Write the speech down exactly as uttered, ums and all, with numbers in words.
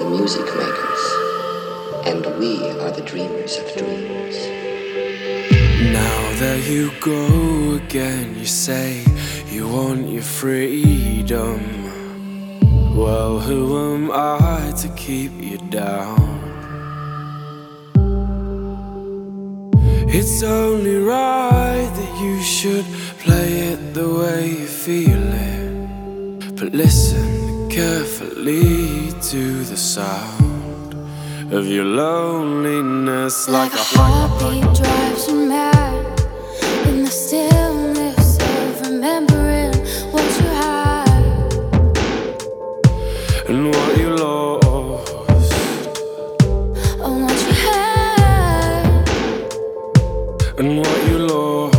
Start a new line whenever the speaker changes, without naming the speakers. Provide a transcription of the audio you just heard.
the music makers, and we are the dreamers of dreams.
Now there you go again, you say you want your freedom. Well, who am I to keep you down? It's only right that you should play it the way you feel it. But listen carefully to the sound of your loneliness.
Like, like a heartbeat drives you mad in the stillness of remembering what you had
and what you lost.
Oh, what you had
And what you lost.